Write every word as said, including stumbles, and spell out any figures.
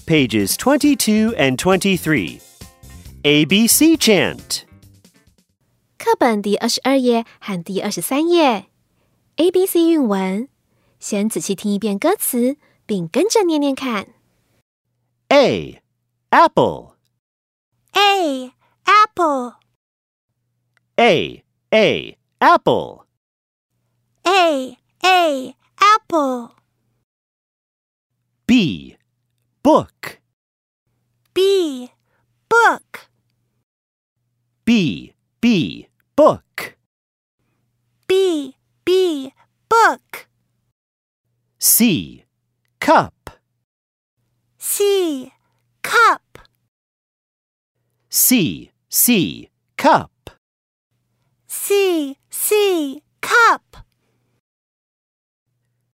pages twenty-two and twenty-three. A B C chant. 课本第二十二页和第二十三页 A B C 韵文，先仔细听一遍歌词，并跟着念念看。 A. Apple. A. Apple. A. A. Apple. A. A. Apple. B. Book. B. Book. B. B. Book. B. B. Book. C. Cup. C. Cup. C. C. Cup. C. C. Cup.